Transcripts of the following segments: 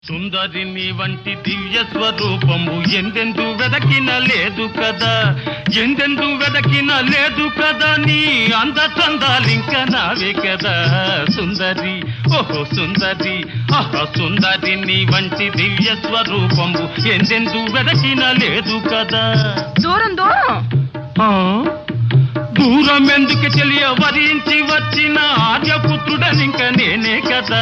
సుందరిని వంటి దివ్య స్వరూపము ఎందెందు వెదకిన లేదు కదా, ఎందెందు వెదకిన లేదు కదా, నీ అంద చందాలింక నావే కదా సుందరి, ఓహో సుందరి, ఆహా సుందరిని వంటి దివ్య స్వరూపము ఎందెందు వెదకిన లేదు కదా. దూరం దూరం దూరం ఎందుకు తెలియ వరించి వచ్చిన ఆర్యపుత్రుడనింక నేనే కదా,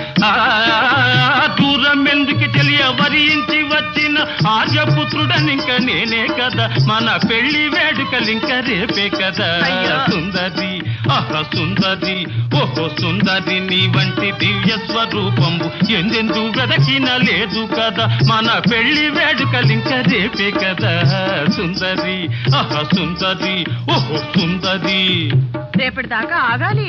దూరం ఎందుకు తెలియ వరించి వచ్చిన ఆర్యపుత్రుడనింక నేనే కదా, మన పెళ్లి వేడుకలింక రేపే కదా సుందరి, ఆహా సుందరి, ఓహో సుందరి, నీ వంటి దివ్య స్వరూపము ఎందెందు వెదకిన లేదు కదా, మన పెళ్లి వేడుకలింక రేపే కదా సుందరి, ఆహా సుందరి, ఓహో సుందరి. రేపటి దాకా ఆగాలి.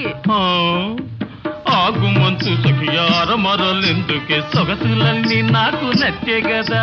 ఆగు మంచు సఖియార మరలెందుకే, సొగసులన్నీ నాకు నచ్చే కదా.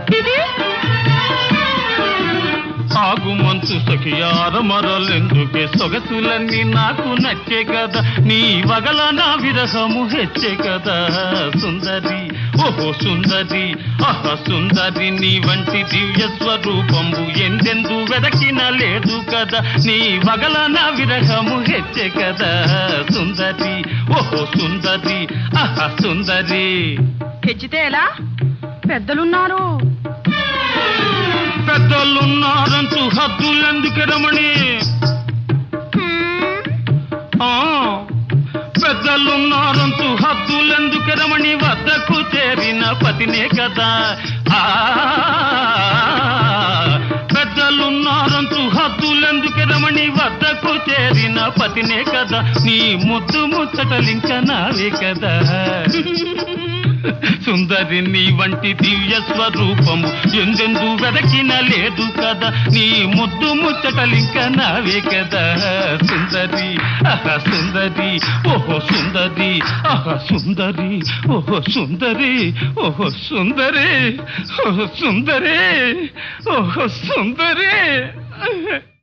ఆగు మంచు సఖియార మరలెందుకే, సొగసులన్నీ నాకు నచ్చే కదా, నీ వగల నా విరహము హెచ్చే కదా సుందరి, ఓహో సుందరి, ఆహా సుందరి, నీ వంటి దివ్య స్వరూపము ఎందెందు వెదకిన లేదు కదా, నీ వగల నా విరహము హెచ్చే కదా సుందరి, ఓహో సుందరి, ఆహా సుందరి. హెచ్చితే ఎలా? పెద్దలున్నారు. పెద్దలున్నారంటూ హద్దులెందుకు రమణి, పెద్దలున్నారంటూ హద్దులెందుకు రమణి, వద్దకు చేరిన పతినే కదా, పెద్దలున్నారంటూ హద్దులెందుకు రమణి, వద్దకు చేరిన పతినే కదా, నీ ముద్దు ముచ్చటలింక నావే కదా సుందరి, నీ వంటి దివ్య స్వరూపము ఎందెందు వెదకిన లేదు కదా, నీ ముద్దు ముచ్చటలింక నావే కదా సుందరి, ఆహా సుందరి, ఓహో సుందరి, ఆహా సుందరి, ఓహో సుందరి, ఓహో సుందరి, ఓహో సుందరి, ఓహో సుందరి.